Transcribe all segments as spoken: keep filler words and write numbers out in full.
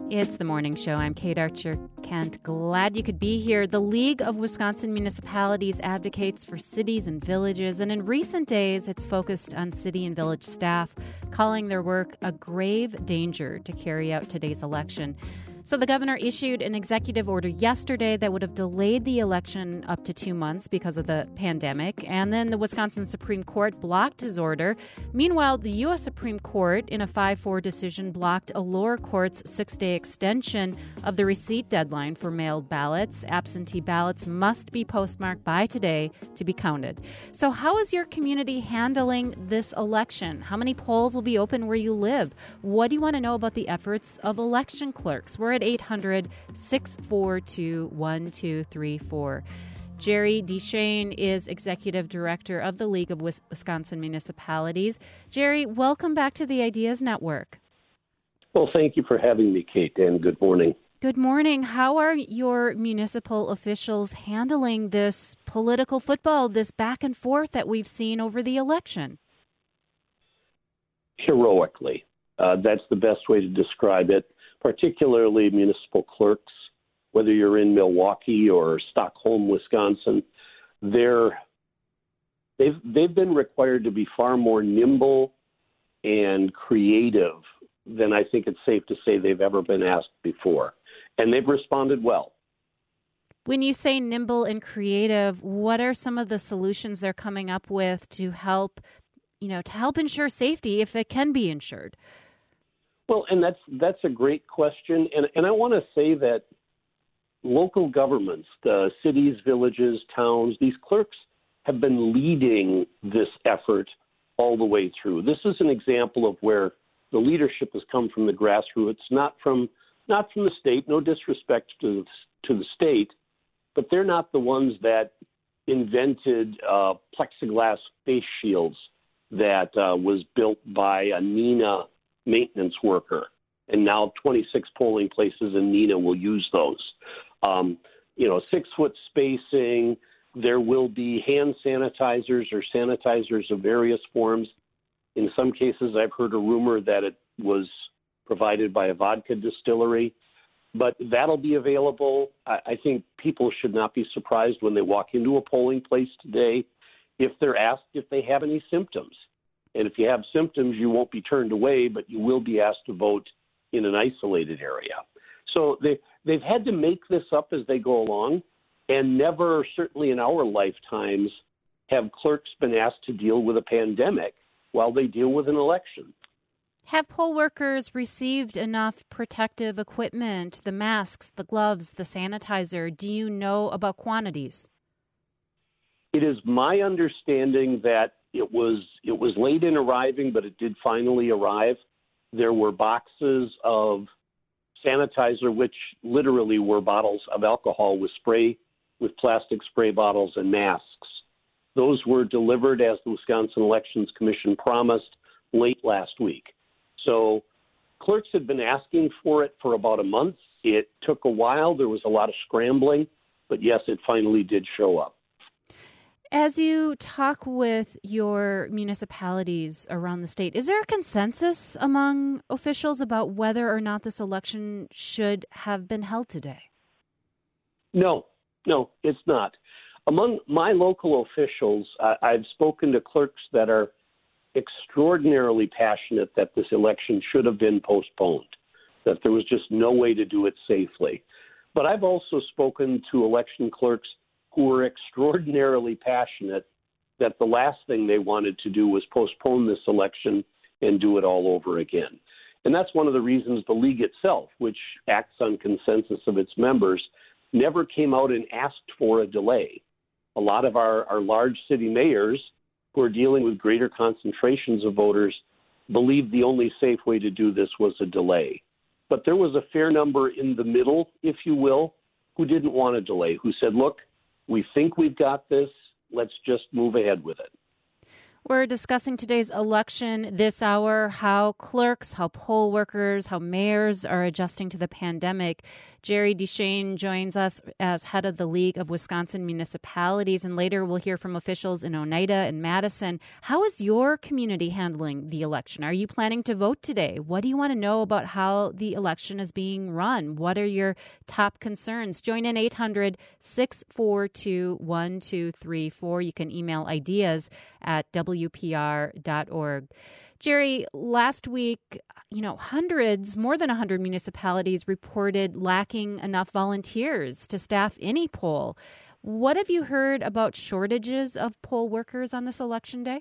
It's the morning show. I'm Kate Archer Kent. Glad you could be here. The League of Wisconsin Municipalities advocates for cities and villages, and in recent days, it's focused on city and village staff, calling their work a grave danger to carry out today's election. So the governor issued an executive order yesterday that would have delayed the election up to two months because of the pandemic. And then the Wisconsin Supreme Court blocked his order. Meanwhile, the U S Supreme Court, in a five four decision, blocked a lower court's six-day extension of the receipt deadline for mailed ballots. Absentee ballots must be postmarked by today to be counted. So how is your community handling this election? How many polls will be open where you live? What do you want to know about the efforts of election clerks? We're at eight hundred, six four two, one two three four. Jerry DeShane is Executive Director of the League of Wisconsin Municipalities. Jerry, welcome back to the Ideas Network. Well, thank you for having me, Kate, and good morning. Good morning. How are your municipal officials handling this political football, this back and forth that we've seen over the election? Heroically. Uh, that's the best way to describe it. Particularly municipal clerks, whether you're in Milwaukee or Stockholm, Wisconsin, they're they've they've been required to be far more nimble and creative than I think it's safe to say they've ever been asked before, and they've responded well. When you say nimble and creative, what are some of the solutions they're coming up with to help, you know, to help ensure safety if it can be ensured? Well, and that's that's a great question, and and I want to say that local governments, the cities, villages, towns, these clerks have been leading this effort all the way through. This is an example of where the leadership has come from the grassroots, not from not from the state. No disrespect to to the state, but they're not the ones that invented uh, plexiglass face shields that uh, was built by a Neenah maintenance worker, and now twenty-six polling places in Neenah will use those. Um, you know, six-foot spacing. There will be hand sanitizers or sanitizers of various forms. In some cases, I've heard a rumor that it was provided by a vodka distillery, but that'll be available. I, I think people should not be surprised when they walk into a polling place today if they're asked if they have any symptoms. And if you have symptoms, you won't be turned away, but you will be asked to vote in an isolated area. So they, they've had to make this up as they go along, and never, certainly in our lifetimes, have clerks been asked to deal with a pandemic while they deal with an election. Have poll workers received enough protective equipment, the masks, the gloves, the sanitizer? Do you know about quantities? It is my understanding that It was it was late in arriving, but it did finally arrive. There were boxes of sanitizer, which literally were bottles of alcohol with spray, with plastic spray bottles and masks. Those were delivered, as the Wisconsin Elections Commission promised, late last week. So clerks had been asking for it for about a month. It took a while. There was a lot of scrambling, but yes, it finally did show up. As you talk with your municipalities around the state, is there a consensus among officials about whether or not this election should have been held today? No, no, it's not. Among my local officials, uh, I've spoken to clerks that are extraordinarily passionate that this election should have been postponed, that there was just no way to do it safely. But I've also spoken to election clerks who were extraordinarily passionate that the last thing they wanted to do was postpone this election and do it all over again. And that's one of the reasons the league itself, which acts on consensus of its members, never came out and asked for a delay. A lot of our, our large city mayors who are dealing with greater concentrations of voters believed the only safe way to do this was a delay. But there was a fair number in the middle, if you will, who didn't want a delay, who said, look, we think we've got this. Let's just move ahead with it. We're discussing today's election this hour, how clerks, how poll workers, how mayors are adjusting to the pandemic. Jerry DeShane joins us as head of the League of Wisconsin Municipalities, and later we'll hear from officials in Oneida and Madison. How is your community handling the election? Are you planning to vote today? What do you want to know about how the election is being run? What are your top concerns? Join in eight hundred, six four two, one two three four. You can email ideas at W P R dot org. Jerry, last week, you know, hundreds, more than one hundred municipalities reported lacking enough volunteers to staff any poll. What have you heard about shortages of poll workers on this election day?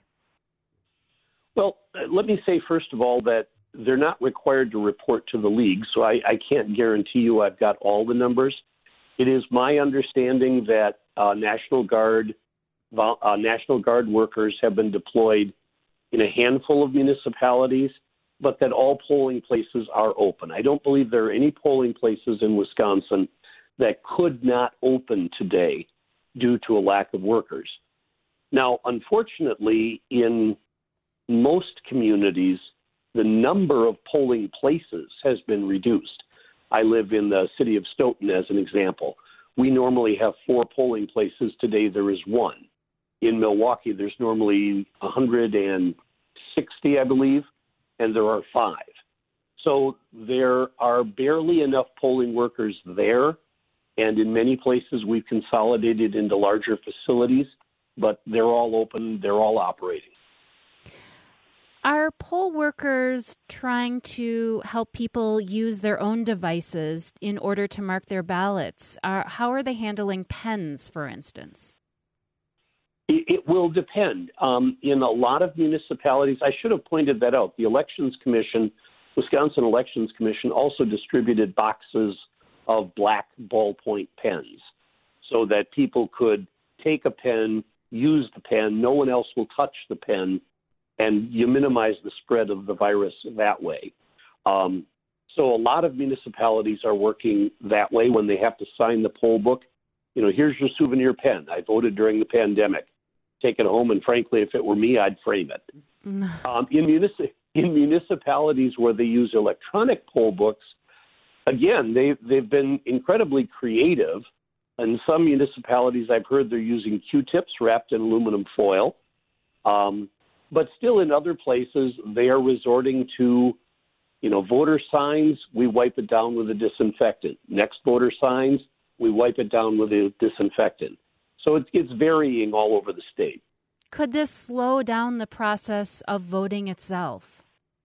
Well, let me say, first of all, that they're not required to report to the league, so I, I can't guarantee you I've got all the numbers. It is my understanding that uh, National Guard uh, National Guard workers have been deployed in a handful of municipalities, but that all polling places are open. I don't believe there are any polling places in Wisconsin that could not open today due to a lack of workers. Now, unfortunately, in most communities, the number of polling places has been reduced. I live in the city of Stoughton as an example. We normally have four polling places. Today there is one. In Milwaukee, there's normally one hundred sixty, I believe, and there are five. So there are barely enough polling workers there, and in many places we've consolidated into larger facilities, but they're all open, they're all operating. Are poll workers trying to help people use their own devices in order to mark their ballots? Are, how are they handling pens, for instance? It will depend. Um, in a lot of municipalities, I should have pointed that out. The Elections Commission, Wisconsin Elections Commission, also distributed boxes of black ballpoint pens so that people could take a pen, use the pen, no one else will touch the pen, and you minimize the spread of the virus that way. Um, so a lot of municipalities are working that way when they have to sign the poll book. You know, here's your souvenir pen. I voted during the pandemic. Take it home, and frankly, if it were me, I'd frame it. um, in, munici- in municipalities where they use electronic poll books, again, they, they've been incredibly creative. In some municipalities, I've heard they're using Q-tips wrapped in aluminum foil. Um, but still in other places, they are resorting to, you know, voter signs, we wipe it down with a disinfectant. Next voter signs, we wipe it down with a disinfectant. So it's, it's varying all over the state. Could this slow down the process of voting itself?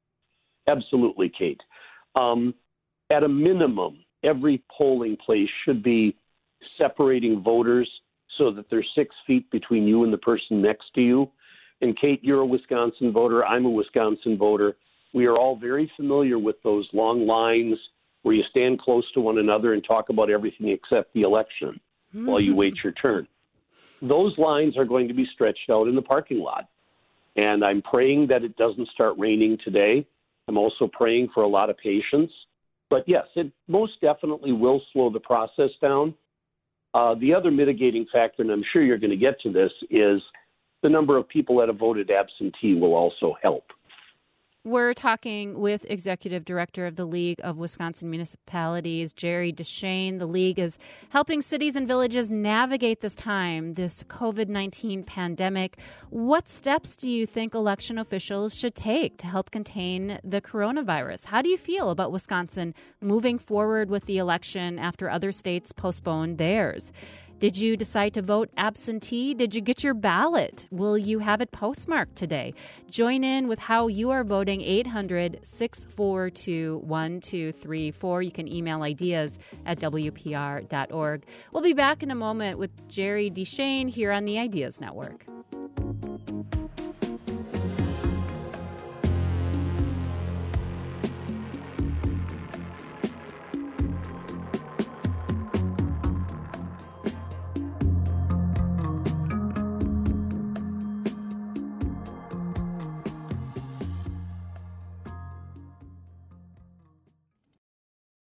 Absolutely, Kate. Um, at a minimum, every polling place should be separating voters so that there's six feet between you and the person next to you. And Kate, you're a Wisconsin voter. I'm a Wisconsin voter. We are all very familiar with those long lines where you stand close to one another and talk about everything except the election mm-hmm. while you wait your turn. Those lines are going to be stretched out in the parking lot. And I'm praying that it doesn't start raining today. I'm also praying for a lot of patience. But yes, it most definitely will slow the process down. Uh, the other mitigating factor, and I'm sure you're going to get to this, is the number of people that have voted absentee will also help. We're talking with Executive Director of the League of Wisconsin Municipalities, Jerry DeShane. The League is helping cities and villages navigate this time, this covid nineteen pandemic. What steps do you think election officials should take to help contain the coronavirus? How do you feel about Wisconsin moving forward with the election after other states postponed theirs? Did you decide to vote absentee? Did you get your ballot? Will you have it postmarked today? Join in with how you are voting, eight hundred, six four two, one two three four. You can email ideas at W P R dot org. We'll be back in a moment with Jerry DeShane here on the Ideas Network.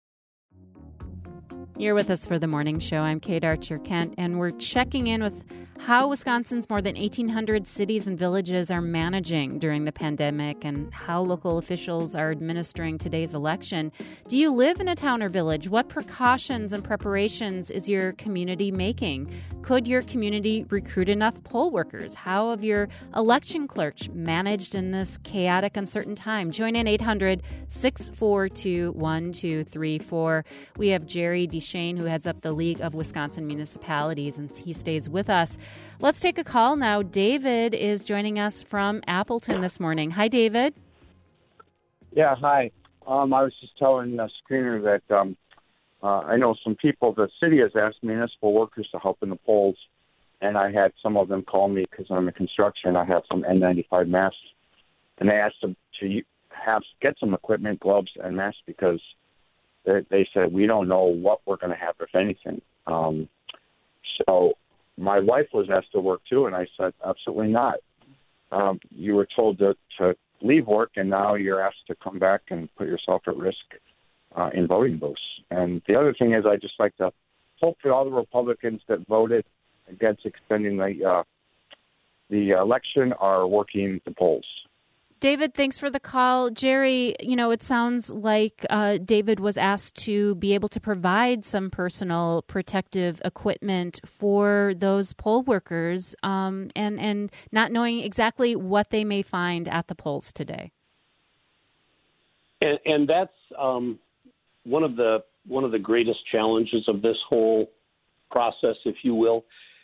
You're with us for the morning show. I'm Kate Archer Kent, and we're checking in with how Wisconsin's more than eighteen hundred cities and villages are managing during the pandemic and how local officials are administering today's election. Do you live in a town or village? What precautions and preparations is your community making? Could your community recruit enough poll workers? How have your election clerks managed in this chaotic, uncertain time? Join in eight hundred, six four two, one two three four. We have Jerry DeShane, who heads up the League of Wisconsin Municipalities, and he stays with us. Let's take a call now. David is joining us from Appleton this morning. Hi, David. Yeah, hi. Um, I was just telling the screener that um, uh, I know some people, the city has asked municipal workers to help in the polls, and I had some of them call me because I'm in construction. I have some N ninety-five masks, and they asked them to have get some equipment, gloves, and masks because they, they said, we don't know what we're going to have, if anything. Um, so my wife was asked to work too, and I said, absolutely not. Um, you were told to, to leave work, and now you're asked to come back and put yourself at risk uh, in voting booths. And the other thing is, I just like to hope that all the Republicans that voted against extending the uh, the election are working the polls. David, thanks for the call. Jerry, you know, it sounds like uh, David was asked to be able to provide some personal protective equipment for those poll workers um, and, and not knowing exactly what they may find at the polls today. And, and that's um, one of the one of the greatest challenges of this whole process, if you will.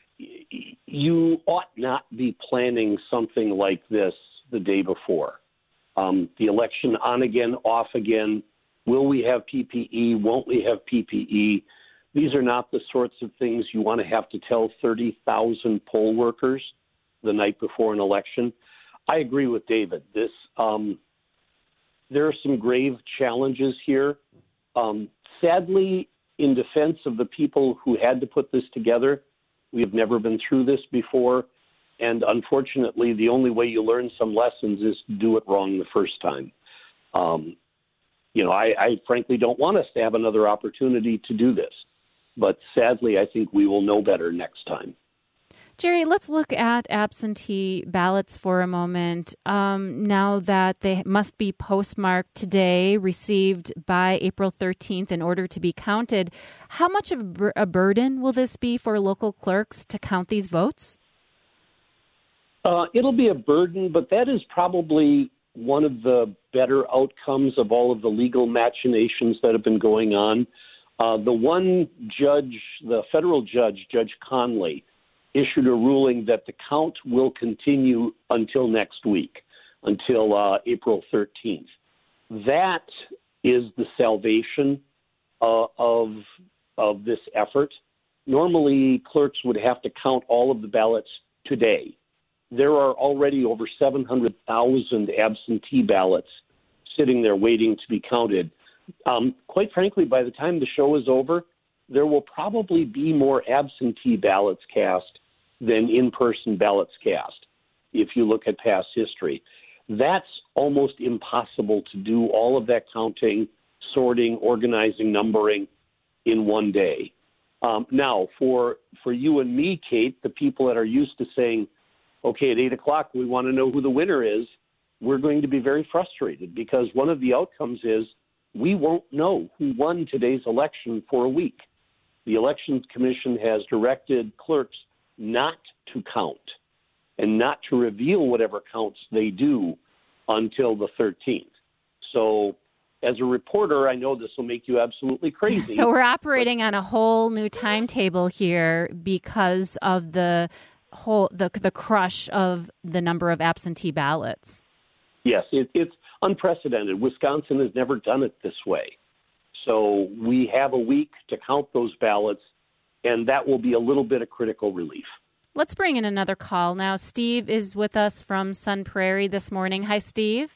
You ought not be planning something like this the day before. Um, the election on again, off again. Will we have P P E? Won't we have P P E? These are not the sorts of things you want to have to tell thirty thousand poll workers the night before an election. I agree with David. This um, there are some grave challenges here. Um, sadly, in defense of the people who had to put this together, we have never been through this before. And unfortunately, the only way you learn some lessons is to do it wrong the first time. Um, you know, I, I frankly don't want us to have another opportunity to do this. But sadly, I think we will know better next time. Jerry, let's look at absentee ballots for a moment. Um, now that they must be postmarked today, received by April thirteenth in order to be counted, how much of a burden will this be for local clerks to count these votes? Uh, it'll be a burden, but that is probably one of the better outcomes of all of the legal machinations that have been going on. Uh, the one judge, the federal judge, Judge Conley, issued a ruling that the count will continue until next week, until uh, April thirteenth. That is the salvation uh, of of this effort. Normally, clerks would have to count all of the ballots today. There are already over seven hundred thousand absentee ballots sitting there waiting to be counted. Um, quite frankly, by the time the show is over, there will probably be more absentee ballots cast than in-person ballots cast, if you look at past history. That's almost impossible to do all of that counting, sorting, organizing, numbering in one day. Um, now, for for you and me, Kate, the people that are used to saying, okay, at eight o'clock, we want to know who the winner is, we're going to be very frustrated because one of the outcomes is we won't know who won today's election for a week. The Elections Commission has directed clerks not to count and not to reveal whatever counts they do until the thirteenth. So as a reporter, I know this will make you absolutely crazy. So we're operating but- on a whole new timetable here because of the whole the the crush of the number of absentee ballots. Yes, it, it's unprecedented. Wisconsin has never done it this way. So we have a week to count those ballots, and that will be a little bit of critical relief. Let's bring in another call now. Steve is with us from Sun Prairie this morning. Hi, Steve.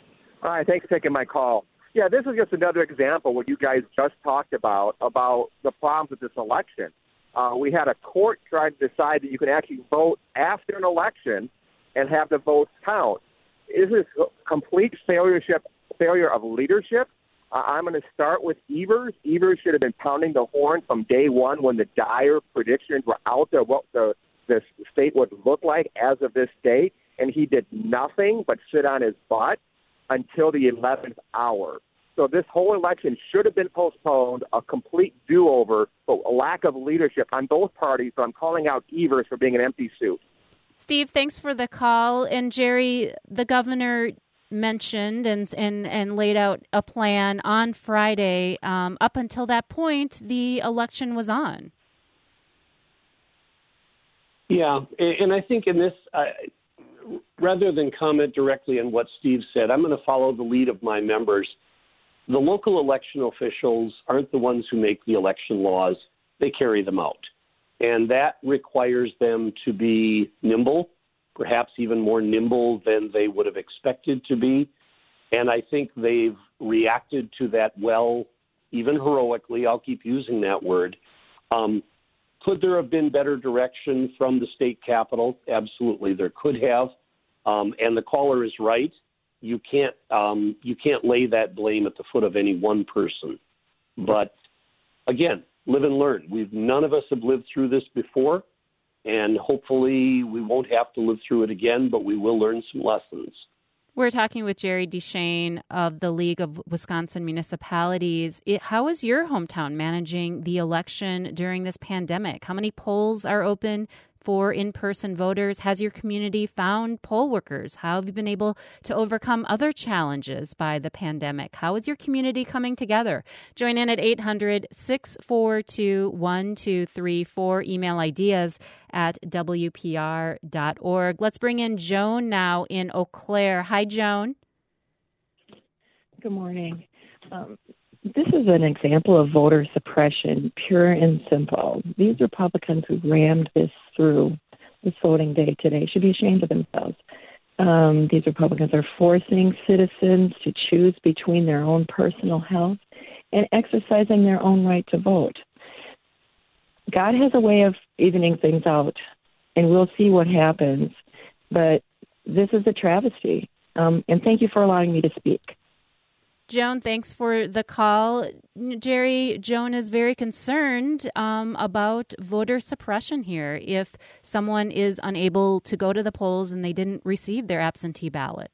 Hi, thanks for taking my call. Yeah, this is just another example what you guys just talked about, about the problems with this election. Uh, we had a court try to decide that you can actually vote after an election and have the votes count. Is this a complete failure failure of leadership? Uh, I'm going to start with Evers. Evers should have been pounding the horn from day one when the dire predictions were out there, what the this state would look like as of this date, and he did nothing but sit on his butt until the eleventh hour. So this whole election should have been postponed, a complete do-over, but a lack of leadership on both parties. So I'm calling out Evers for being an empty suit. Steve, thanks for the call. And Jerry, the governor mentioned and and, and laid out a plan on Friday. Um, up until that point, the election was on. Yeah, and I think in this, uh, rather than comment directly on what Steve said, I'm going to follow the lead of my members. The local election officials aren't the ones who make the election laws. They carry them out. And that requires them to be nimble, perhaps even more nimble than they would have expected to be. And I think they've reacted to that well, even heroically. I'll keep using that word. Um, could there have been better direction from the state capitol? Absolutely, there could have. Um, and the caller is right. You can't um, you can't lay that blame at the foot of any one person. But again, live and learn. We've none of us have lived through this before, and hopefully we won't have to live through it again, but we will learn some lessons. We're talking with Jerry DeShane of the League of Wisconsin Municipalities. It, how is your hometown managing the election during this pandemic? How many polls are open for in-person voters? Has your community found poll workers? How have you been able to overcome other challenges by the pandemic? How is your community coming together? Join in at eight hundred, six four two, one two three four. Email ideas at W P R dot org. Let's bring in Joan now in Eau Claire. Hi, Joan. Good morning. Um, This is an example of voter suppression, pure and simple. These Republicans who rammed this through this voting day today should be ashamed of themselves. Um, these Republicans are forcing citizens to choose between their own personal health and exercising their own right to vote. God has a way of evening things out, and we'll see what happens. But this is a travesty. Um, and thank you for allowing me to speak. Joan, thanks for the call. Jerry, Joan is very concerned um, about voter suppression here if someone is unable to go to the polls and they didn't receive their absentee ballot.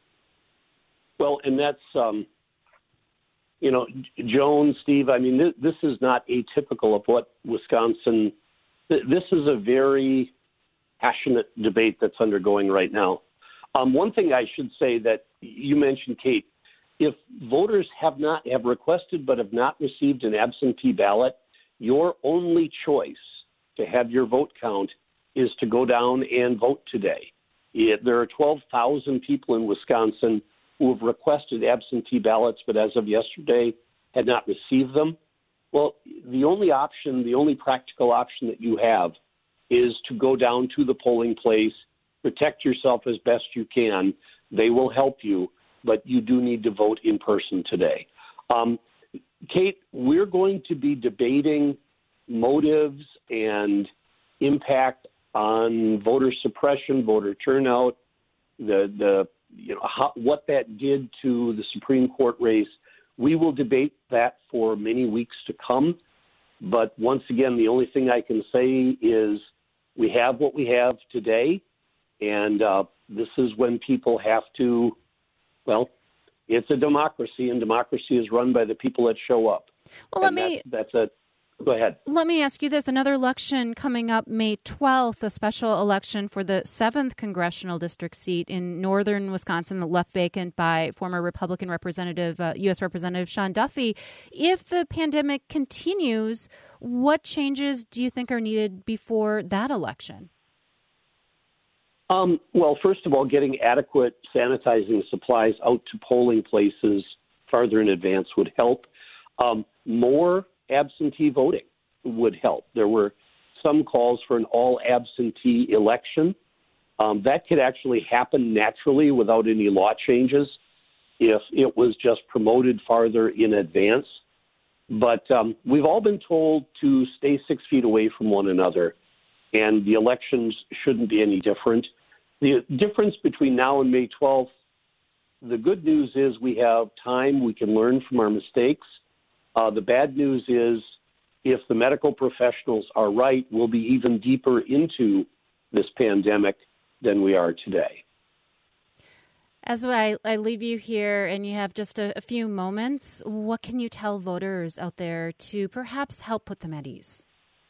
Well, and that's, um, you know, Joan, Steve, I mean, this, this is not atypical of what Wisconsin, th- this is a very passionate debate that's undergoing right now. Um, one thing I should say that you mentioned, Kate, if voters have not have requested but have not received an absentee ballot, your only choice to have your vote count is to go down and vote today. It, there are twelve thousand people in Wisconsin who have requested absentee ballots, but as of yesterday had not received them. Well, the only option, the only practical option that you have is to go down to the polling place, protect yourself as best you can. They will help you, but you do need to vote in person today. Um, Kate, we're going to be debating motives and impact on voter suppression, voter turnout, the the you know how, what that did to the Supreme Court race. We will debate that for many weeks to come. But once again, the only thing I can say is we have what we have today, and uh, this is when people have to. Well, it's a democracy, and democracy is run by the people that show up. Well, let and me that's, that's a go ahead. Let me ask you this: another election coming up May twelfth, a special election for the seventh congressional district seat in northern Wisconsin, that left vacant by former Republican Representative uh, U S Representative Sean Duffy. If the pandemic continues, what changes do you think are needed before that election? Um, well, first of all, getting adequate sanitizing supplies out to polling places farther in advance would help. Um, more absentee voting would help. There were some calls for an all-absentee election. Um, that could actually happen naturally without any law changes if it was just promoted farther in advance. But um, we've all been told to stay six feet away from one another, and the elections shouldn't be any different. The difference between now and May twelfth, the good news is we have time. We can learn from our mistakes. Uh, the bad news is if the medical professionals are right, we'll be even deeper into this pandemic than we are today. As I, I leave you here and you have just a, a few moments, what can you tell voters out there to perhaps help put them at ease?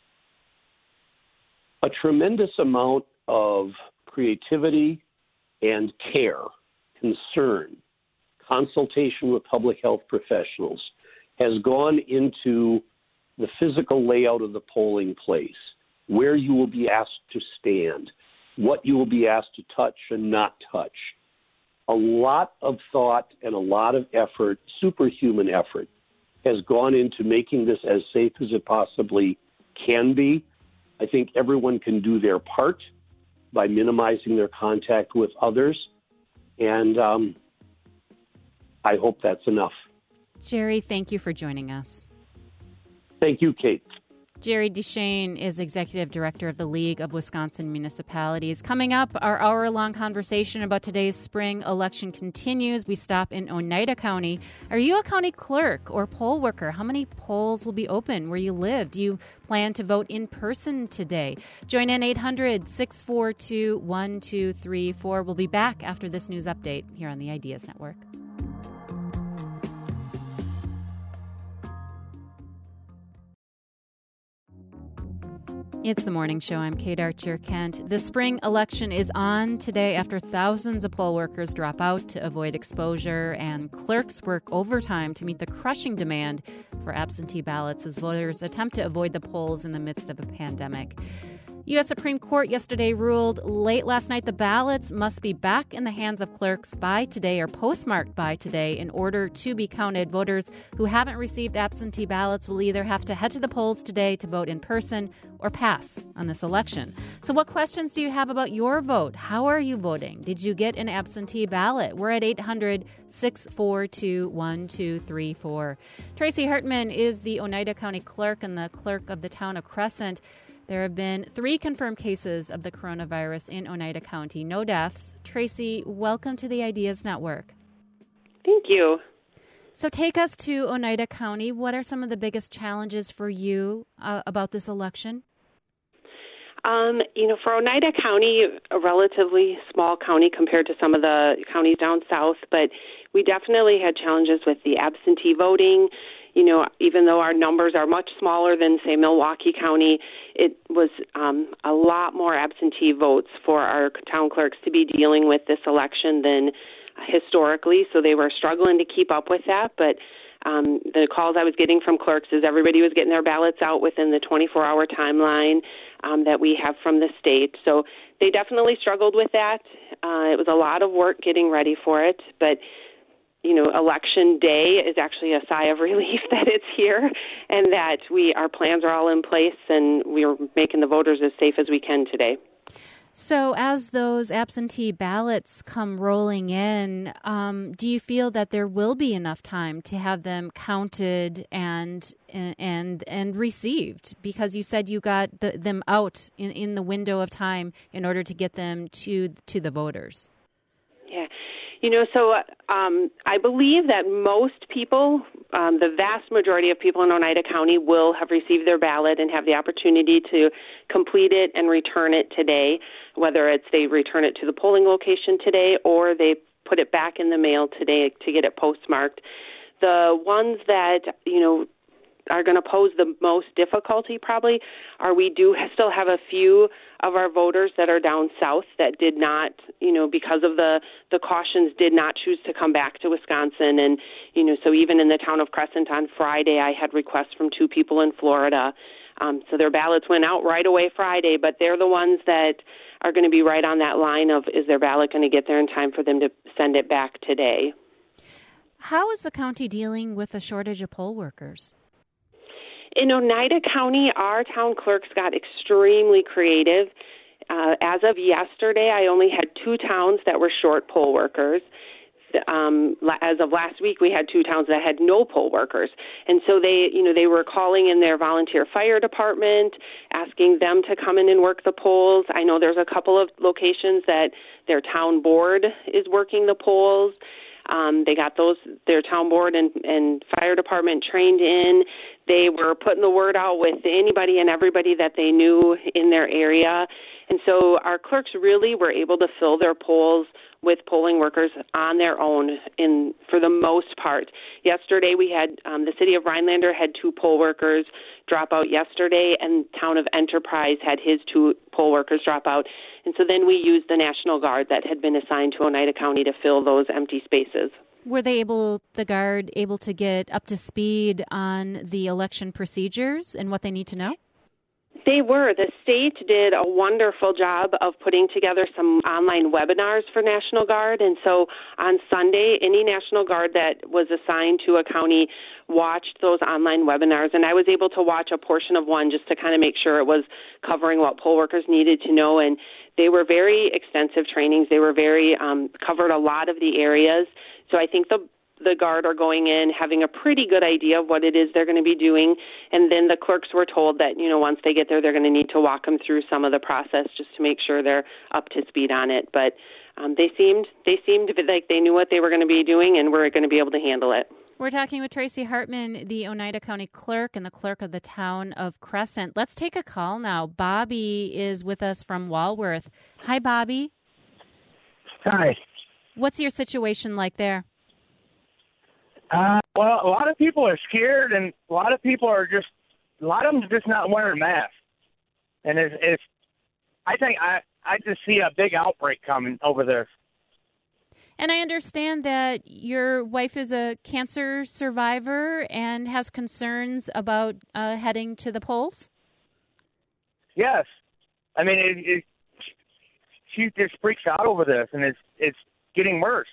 A tremendous amount of creativity and care, concern, consultation with public health professionals has gone into the physical layout of the polling place, where you will be asked to stand, what you will be asked to touch and not touch. A lot of thought and a lot of effort, superhuman effort, has gone into making this as safe as it possibly can be. I think everyone can do their part by minimizing their contact with others, and um, I hope that's enough. Jerry, thank you for joining us. Thank you, Kate. Jerry Duchesne is Executive Director of the League of Wisconsin Municipalities. Coming up, our hour-long conversation about today's spring election continues. We stop in Oneida County. Are you a county clerk or poll worker? How many polls will be open where you live? Do you plan to vote in person today? Join in eight hundred, six four two, one two three four. We'll be back after this news update here on the Ideas Network. It's the morning show. I'm Kate Archer-Kent. The spring election is on today after thousands of poll workers drop out to avoid exposure and clerks work overtime to meet the crushing demand for absentee ballots as voters attempt to avoid the polls in the midst of a pandemic. U S Supreme Court yesterday ruled late last night the ballots must be back in the hands of clerks by today or postmarked by today in order to be counted. Voters who haven't received absentee ballots will either have to head to the polls today to vote in person or pass on this election. So what questions do you have about your vote? How are you voting? Did you get an absentee ballot? We're at eight hundred, six four two, one two three four. Tracy Hartman is the Oneida County Clerk and the clerk of the town of Crescent. There have been three confirmed cases of the coronavirus in Oneida County. No deaths. Tracy, welcome to the Ideas Network. Thank you. So take us to Oneida County. What are some of the biggest challenges for you uh, about this election? Um, you know, for Oneida County, a relatively small county compared to some of the counties down south, but we definitely had challenges with the absentee voting. You know, even though our numbers are much smaller than, say, Milwaukee County, it was um, a lot more absentee votes for our town clerks to be dealing with this election than historically, so they were struggling to keep up with that. But um, the calls I was getting from clerks is everybody was getting their ballots out within the twenty-four hour timeline um, that we have from the state. So they definitely struggled with that. Uh, it was a lot of work getting ready for it, but you know, election day is actually a sigh of relief that it's here and that we our plans are all in place and we're making the voters as safe as we can today. So as those absentee ballots come rolling in, um, do you feel that there will be enough time to have them counted and and and received? Because you said you got the, them out in, in the window of time in order to get them to to the voters. Yeah. You know, so um, I believe that most people, um, the vast majority of people in Oneida County will have received their ballot and have the opportunity to complete it and return it today, whether it's they return it to the polling location today or they put it back in the mail today to get it postmarked. The ones that, you know, are going to pose the most difficulty probably are we do still have a few of our voters that are down south that did not, you know, because of the, the cautions, did not choose to come back to Wisconsin. And, you know, so even in the town of Crescent on Friday, I had requests from two people in Florida. Um, so their ballots went out right away Friday, but they're the ones that are going to be right on that line of, is their ballot going to get there in time for them to send it back today? How is the county dealing with a shortage of poll workers? In Oneida County, our town clerks got extremely creative. Uh, as of yesterday, I only had two towns that were short poll workers. Um, as of last week, we had two towns that had no poll workers. And so they, you know, they were calling in their volunteer fire department, asking them to come in and work the polls. I know there's a couple of locations that their town board is working the polls. Um, they got those, their town board and, and fire department trained in. They were putting the word out with anybody and everybody that they knew in their area. And so our clerks really were able to fill their polls with polling workers on their own in for the most part. Yesterday we had um, the city of Rhinelander had two poll workers drop out yesterday, and town of Enterprise had his two poll workers drop out. And so then we used the National Guard that had been assigned to Oneida County to fill those empty spaces. Were they able, the Guard, able to get up to speed on the election procedures and what they need to know? They were. The state did a wonderful job of putting together some online webinars for National Guard. And so on Sunday, any National Guard that was assigned to a county watched those online webinars. And I was able to watch a portion of one just to kind of make sure it was covering what poll workers needed to know. And they were very extensive trainings. They were very, um, covered a lot of the areas. So I think the the Guard are going in having a pretty good idea of what it is they're going to be doing. And then the clerks were told that, you know, once they get there, they're going to need to walk them through some of the process just to make sure they're up to speed on it. But um, they seemed they seemed like they knew what they were going to be doing and were going to be able to handle it. We're talking with Tracy Hartman, the Oneida County Clerk and the Clerk of the Town of Crescent. Let's take a call now. Bobby is with us from Walworth. Hi, Bobby. Hi. What's your situation like there? Uh, well, a lot of people are scared, and a lot of people are just, a lot of them are just not wearing masks. And it's, it's I think I, I just see a big outbreak coming over there. And I understand that your wife is a cancer survivor and has concerns about uh, heading to the polls? Yes. I mean, it, it, she just freaks out over this, and it's it's getting worse.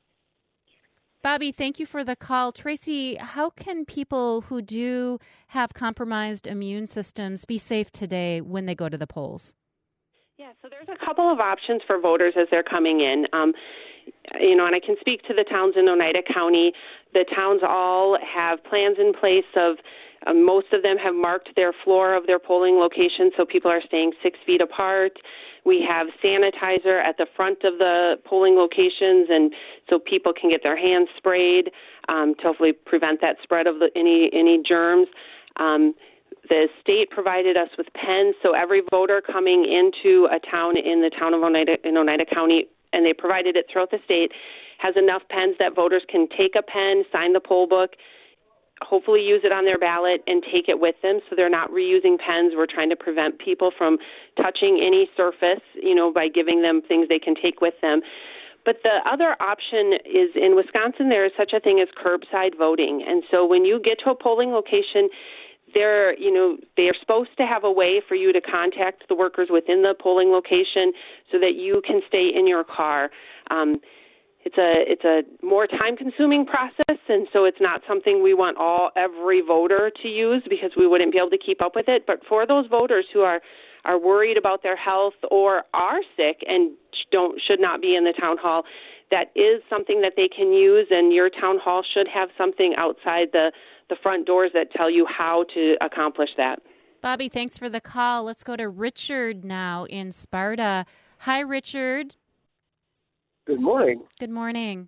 Bobby, thank you for the call. Tracy, how can people who do have compromised immune systems be safe today when they go to the polls? Yeah, so there's a couple of options for voters as they're coming in. Um, you know, and I can speak to the towns in Oneida County. The towns all have plans in place of Um, most of them have marked their floor of their polling location, so people are staying six feet apart. We have sanitizer at the front of the polling locations, and so people can get their hands sprayed um, to hopefully prevent that spread of the, any any germs. Um, the state provided us with pens, so every voter coming into a town in the town of Oneida, in Oneida County, and they provided it throughout the state, has enough pens that voters can take a pen, sign the poll book, hopefully use it on their ballot and take it with them so they're not reusing pens. We're trying to prevent people from touching any surface, you know, by giving them things they can take with them. But the other option is in Wisconsin, there is such a thing as curbside voting. And so when you get to a polling location, they're, you know, they are supposed to have a way for you to contact the workers within the polling location so that you can stay in your car. Um, It's a it's a more time-consuming process, and so it's not something we want all every voter to use because we wouldn't be able to keep up with it. But for those voters who are, are worried about their health or are sick and don't should not be in the town hall, that is something that they can use, and your town hall should have something outside the, the front doors that tell you how to accomplish that. Bobby, thanks for the call. Let's go to Richard now in Sparta. Hi, Richard. Good morning. Good morning.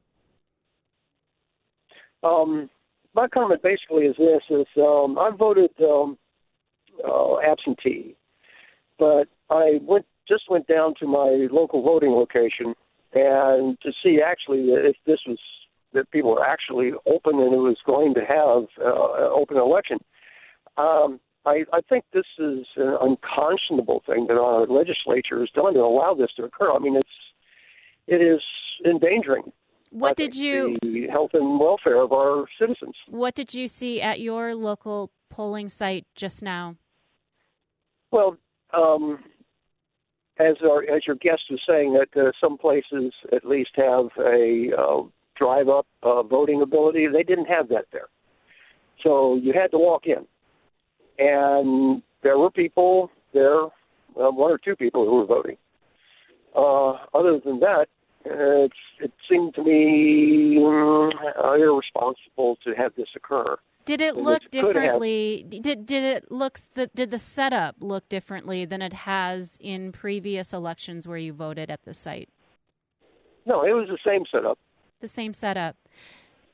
Um, my comment basically is this: is um, I voted um, uh, absentee, but I went just went down to my local voting location and to see actually if this was that people were actually open and it was going to have uh, an open election. Um, I, I think this is an unconscionable thing that our legislature has done to allow this to occur. I mean, it's It is endangering. What I did think, you? the health and welfare of our citizens. What did you see at your local polling site just now? Well, um, as our as your guest was saying, that uh, some places at least have a uh, drive-up uh, voting ability. They didn't have that there, so you had to walk in, and there were people there, uh, one or two people who were voting. Uh, other than that, uh, it's, it seemed to me uh, irresponsible to have this occur. Did it look differently? Did did it look the, did the setup look differently than it has in previous elections where you voted at the site? No, it was the same setup. The same setup.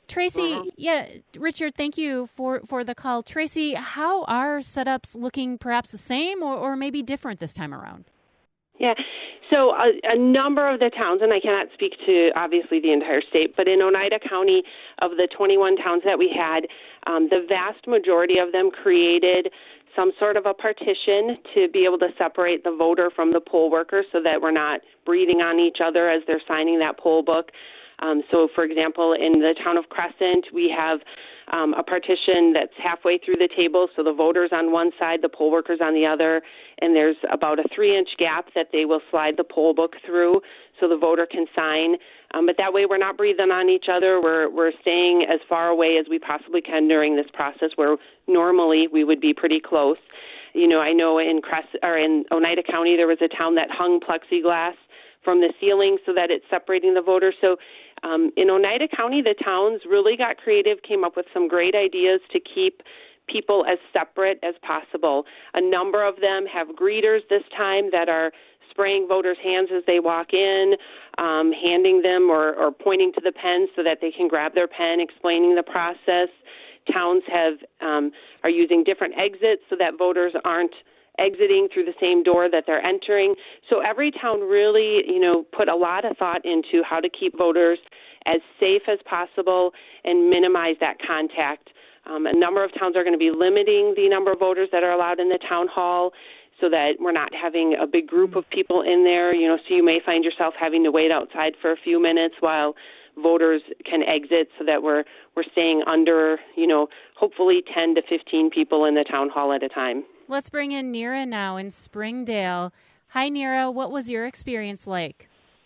Tracy, yeah, Richard, thank you for, for the call. Tracy, how are setups looking perhaps the same or, or maybe different this time around? Yeah, so a, a number of the towns, and I cannot speak to obviously the entire state, but in Oneida County, of the twenty-one towns that we had, um, the vast majority of them created some sort of a partition to be able to separate the voter from the poll worker so that we're not breathing on each other as they're signing that poll book. Um, so, for example, in the town of Crescent, we have um, a partition that's halfway through the table, so the voter's on one side, the poll worker's on the other, and there's about a three-inch gap that they will slide the poll book through so the voter can sign. Um, but that way we're not breathing on each other. We're, we're staying as far away as we possibly can during this process where normally we would be pretty close. You know, I know in Cres- or in Oneida County there was a town that hung plexiglass from the ceiling so that it's separating the voters. So um, in Oneida County, the towns really got creative, came up with some great ideas to keep people as separate as possible. A number of them have greeters this time that are spraying voters' hands as they walk in, um, handing them or, or pointing to the pen so that they can grab their pen, explaining the process. Towns have um, are using different exits so that voters aren't exiting through the same door that they're entering. So every town really, you know, put a lot of thought into how to keep voters as safe as possible and minimize that contact. Um, a number of towns are going to be limiting the number of voters that are allowed in the town hall so that we're not having a big group of people in there, you know, so you may find yourself having to wait outside for a few minutes while voters can exit so that we're we're staying under, you know, hopefully ten to fifteen people in the town hall at a time. Let's bring in Nira now in Springdale. Hi, Nira. What was your experience like?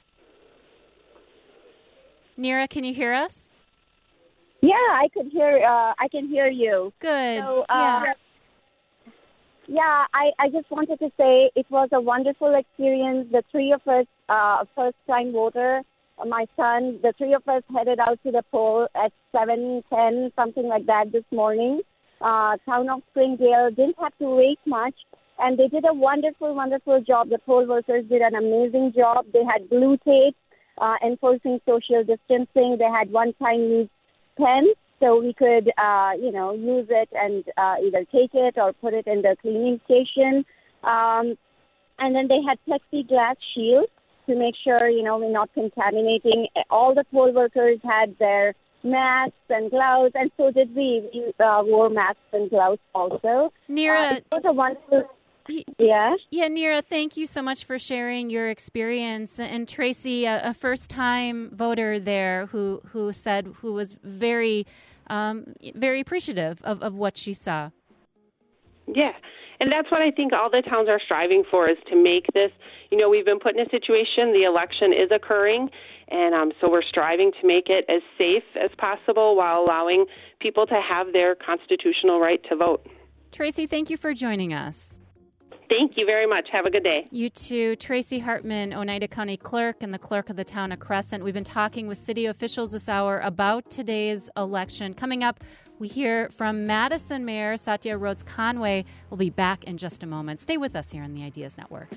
Nira, can you hear us? Yeah, I could hear. Uh, I can hear you. Good. So, uh, yeah. Yeah, I, I just wanted to say it was a wonderful experience. The three of us, uh, first-time voter, my son, the three of us headed out to the poll at seven ten, something like that this morning. Uh, town of Springdale didn't have to wait much, and they did a wonderful, wonderful job. The poll workers did an amazing job. They had blue tape, uh, enforcing social distancing. They had one-time use pens, so we could, uh, you know, use it and uh, either take it or put it in the cleaning station. Um, and then they had plexiglass shields to make sure, you know, we're not contaminating. All the poll workers had their masks and gloves, and so did we. We uh, wore masks and gloves also. Nira, uh, it was a wonderful. Yeah. Yeah, Nira, thank you so much for sharing your experience. And Tracy, a, a first-time voter there who who said who was very, um, very appreciative of, of what she saw. Yeah. And that's what I think all the towns are striving for, is to make this, you know, we've been put in a situation, the election is occurring, and um, so we're striving to make it as safe as possible while allowing people to have their constitutional right to vote. Tracy, thank you for joining us. Thank you very much. Have a good day. You too. Tracy Hartman, Oneida County Clerk and the Clerk of the Town of Crescent. We've been talking with city officials this hour about today's election. Coming up, we hear from Madison Mayor Satya Rhodes Conway. We'll be back in just a moment. Stay with us here on the Ideas Network.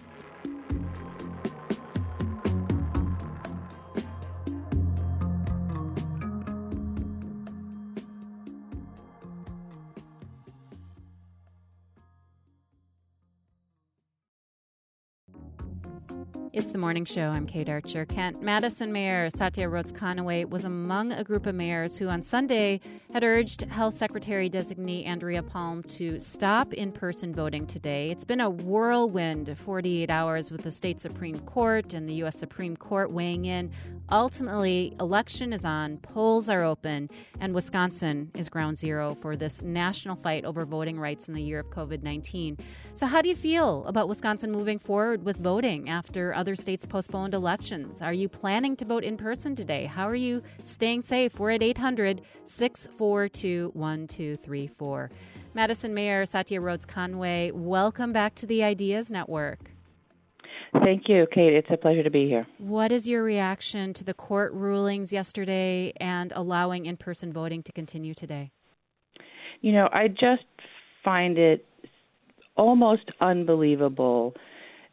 It's the morning show. I'm Kate Archer. Kent. Madison Mayor Satya Rhodes Conway was among a group of mayors who on Sunday had urged Health Secretary designee Andrea Palm to stop in-person voting today. It's been a whirlwind forty-eight hours with the state Supreme Court and the U S Supreme Court weighing in. Ultimately, election is on, polls are open, and Wisconsin is ground zero for this national fight over voting rights in the year of covid nineteen. So how do you feel about Wisconsin moving forward with voting after other states postponed elections? Are you planning to vote in person today? How are you staying safe? We're at eight hundred, six four two, one two three four. Madison Mayor Satya Rhodes Conway, welcome back to the Ideas Network. Thank you, Kate. It's a pleasure to be here. What is your reaction to the court rulings yesterday and allowing in-person voting to continue today? You know, I just find it almost unbelievable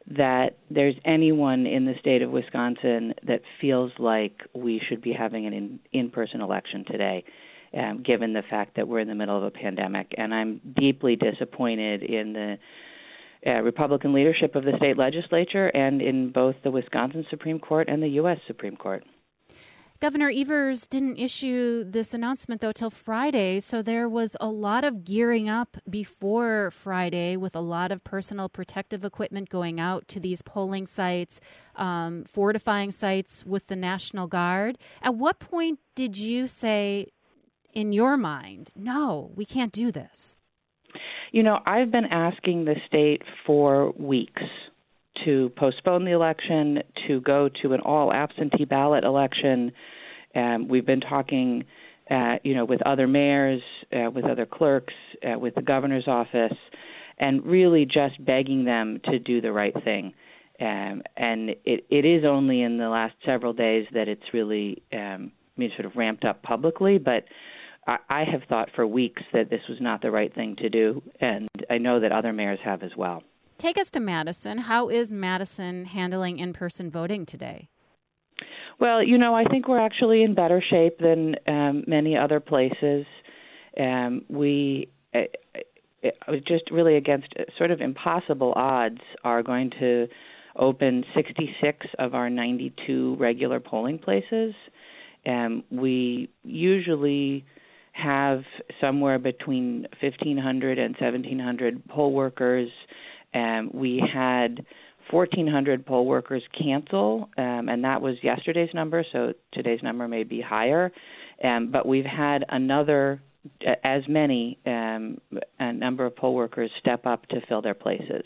that there's anyone in the state of Wisconsin that feels like we should be having an in, in-person election today, um, given the fact that we're in the middle of a pandemic. And I'm deeply disappointed in the uh, Republican leadership of the state legislature and in both the Wisconsin Supreme Court and the U S Supreme Court. Governor Evers didn't issue this announcement, though, till Friday, so there was a lot of gearing up before Friday with a lot of personal protective equipment going out to these polling sites, um, fortifying sites with the National Guard. At what point did you say, in your mind, no, we can't do this? You know, I've been asking the state for weeks to postpone the election, to go to an all-absentee ballot election. Um, we've been talking, uh, you know, with other mayors, uh, with other clerks, uh, with the governor's office, and really just begging them to do the right thing. Um, and it, it is only in the last several days that it's really um, I mean, sort of ramped up publicly, but I, I have thought for weeks that this was not the right thing to do, and I know that other mayors have as well. Take us to Madison. How is Madison handling in-person voting today? Well, you know, I think we're actually in better shape than um, many other places. Um, we, uh, uh, just really against sort of impossible odds, are going to open sixty-six of our ninety-two regular polling places. Um, we usually have somewhere between fifteen hundred and seventeen hundred poll workers. Um, we had fourteen hundred poll workers cancel, um, and that was yesterday's number, so today's number may be higher. Um, but we've had another, uh, as many, um, a number of poll workers step up to fill their places.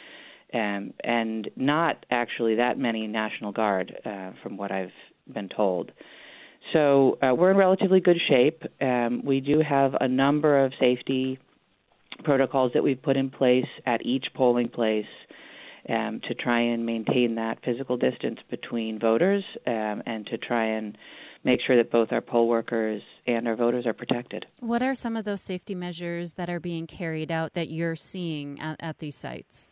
Um, and not actually that many National Guard, uh, from what I've been told. So uh, we're in relatively good shape. Um, we do have a number of safety protocols that we've put in place at each polling place um, to try and maintain that physical distance between voters um, and to try and make sure that both our poll workers and our voters are protected. What are some of those safety measures that are being carried out that you're seeing at, at these sites?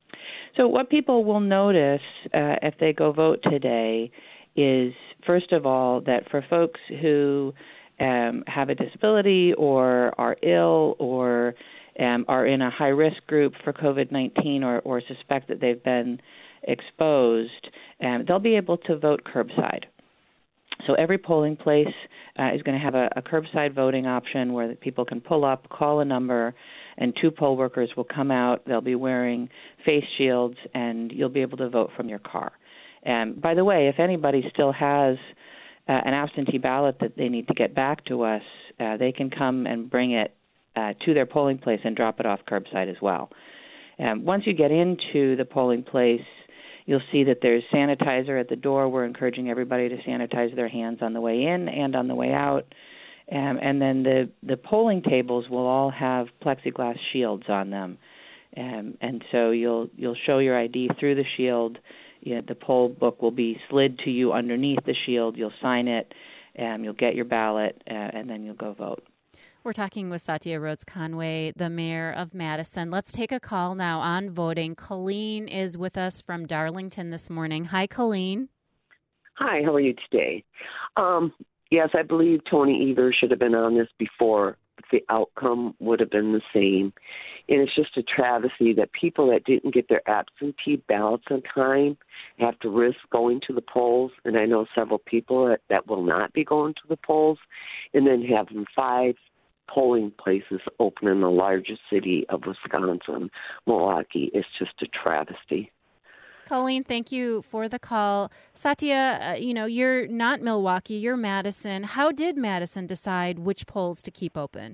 So what people will notice uh, if they go vote today is, first of all, that for folks who um, have a disability or are ill or um, are in a high-risk group for COVID nineteen or, or suspect that they've been exposed, um, they'll be able to vote curbside. So every polling place uh, is going to have a, a curbside voting option where people can pull up, call a number, and two poll workers will come out. They'll be wearing face shields, and you'll be able to vote from your car. And by the way, if anybody still has uh, an absentee ballot that they need to get back to us, uh, they can come and bring it uh, to their polling place and drop it off curbside as well. Um, once you get into the polling place, you'll see that there's sanitizer at the door. We're encouraging everybody to sanitize their hands on the way in and on the way out. Um, and then the, the polling tables will all have plexiglass shields on them. Um, and so you'll you'll show your I D through the shield. You know, the poll book will be slid to you underneath the shield. You'll sign it, and you'll get your ballot, uh, and then you'll go vote. We're talking with Satya Rhodes Conway, the mayor of Madison. Let's take a call now on voting. Colleen is with us from Darlington this morning. Hi, Colleen. Hi, how are you today? Um, yes, I believe Tony Evers should have been on this before. The outcome would have been the same. And it's just a travesty that people that didn't get their absentee ballots on time have to risk going to the polls. And I know several people that, that will not be going to the polls. And then having five polling places open in the largest city of Wisconsin, Milwaukee, is just a travesty. Colleen, thank you for the call. Satya, uh, you know, you're not Milwaukee, you're Madison. How did Madison decide which polls to keep open?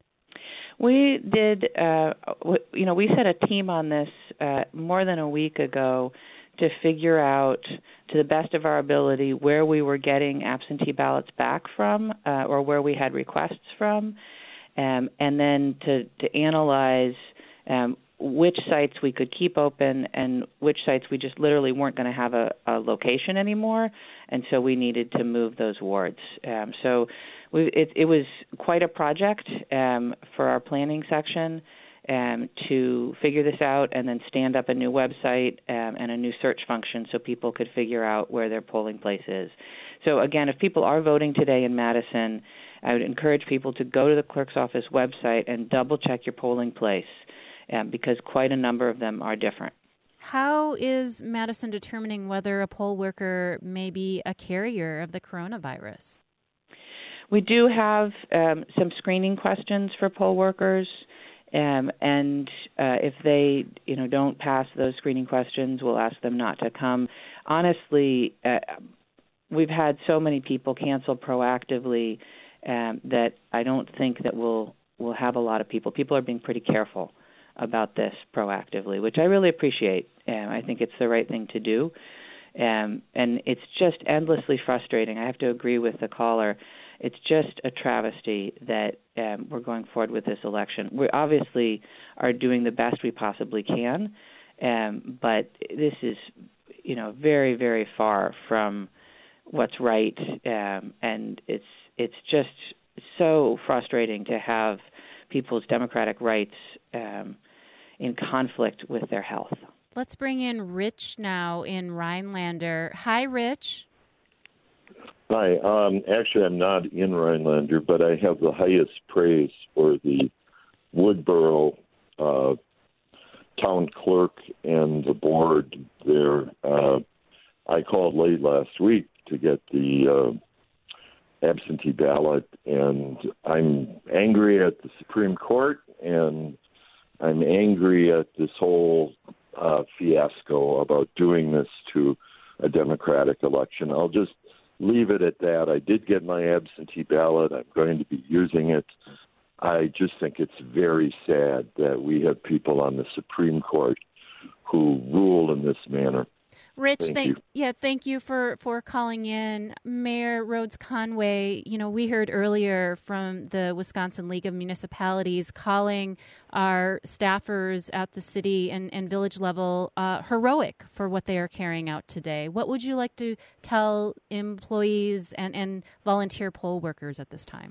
We did, uh, you know, we set a team on this uh, more than a week ago to figure out, to the best of our ability, where we were getting absentee ballots back from uh, or where we had requests from, um, and then to, to analyze um, which sites we could keep open and which sites we just literally weren't going to have a, a location anymore, and so we needed to move those wards. Um, so we, it, it was quite a project um, for our planning section. um, to figure this out and then stand up a new website um, and a new search function so people could figure out where their polling place is. So, again, if people are voting today in Madison, I would encourage people to go to the clerk's office website and double-check your polling place um, because quite a number of them are different. How is Madison determining whether a poll worker may be a carrier of the coronavirus? We do have um, some screening questions for poll workers, um, and uh, if they, you know, don't pass those screening questions, we'll ask them not to come. Honestly, uh, we've had so many people cancel proactively um, that I don't think that we'll we'll have a lot of people. People are being pretty careful about this proactively, which I really appreciate. Um, I think it's the right thing to do, um, and it's just endlessly frustrating. I have to agree with the caller. It's just a travesty that um, we're going forward with this election. We obviously are doing the best we possibly can, um, but this is, you know, very, very far from what's right, um, and it's it's just so frustrating to have people's democratic rights um, in conflict with their health. Let's bring in Rich now in Rhinelander. Hi, Rich. Hi. Um, actually, I'm not in Rhinelander, but I have the highest praise for the Woodboro uh, town clerk and the board there. Uh, I called late last week to get the uh, absentee ballot, and I'm angry at the Supreme Court, and I'm angry at this whole uh, fiasco about doing this to a Democratic election. I'll just leave it at that. I did get my absentee ballot. I'm going to be using it. I just think it's very sad that we have people on the Supreme Court who rule in this manner. Rich, thank, thank you. yeah, thank you for, for calling in. Mayor Rhodes Conway, you know, we heard earlier from the Wisconsin League of Municipalities calling our staffers at the city and, and village level uh, heroic for what they are carrying out today. What would you like to tell employees and, and volunteer poll workers at this time?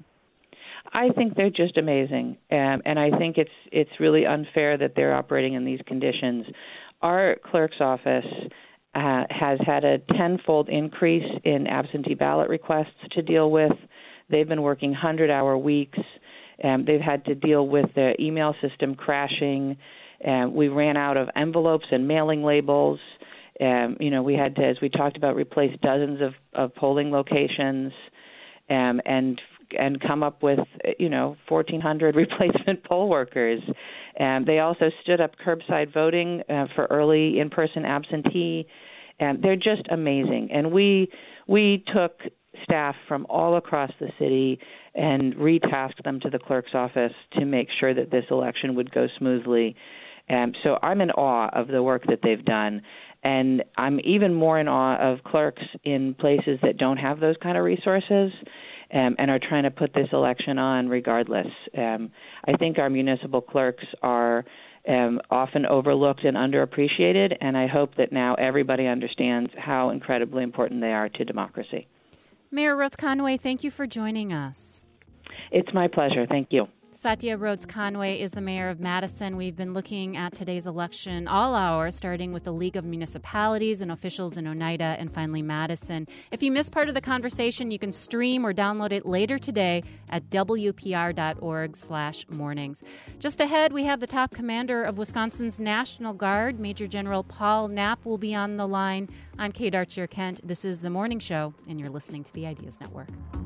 I think they're just amazing, um, and I think it's it's really unfair that they're operating in these conditions. Our clerk's office Uh, has had a tenfold increase in absentee ballot requests to deal with. They've been working hundred-hour weeks. Um, they've had to deal with the email system crashing. Um, we ran out of envelopes and mailing labels. Um, you know, we had to, as we talked about, replace dozens of, of polling locations um, and and come up with, you know, fourteen hundred replacement poll workers. Um, they also stood up curbside voting uh, for early in-person absentee. And they're just amazing. And we we took staff from all across the city and retasked them to the clerk's office to make sure that this election would go smoothly. Um, so I'm in awe of the work that they've done. And I'm even more in awe of clerks in places that don't have those kind of resources um, and are trying to put this election on regardless. Um, I think our municipal clerks are Um, often overlooked and underappreciated, and I hope that now everybody understands how incredibly important they are to democracy. Mayor Rhodes Conway, thank you for joining us. It's my pleasure. Thank you. Satya Rhodes Conway is the mayor of Madison. We've been looking at today's election all hour, starting with the League of Municipalities and officials in Oneida and finally Madison. If you missed part of the conversation, you can stream or download it later today at W P R dot org slash mornings. Just ahead, we have the top commander of Wisconsin's National Guard, Major General Paul Knapp, will be on the line. I'm Kate Archer Kent. This is The Morning Show, and you're listening to the Ideas Network.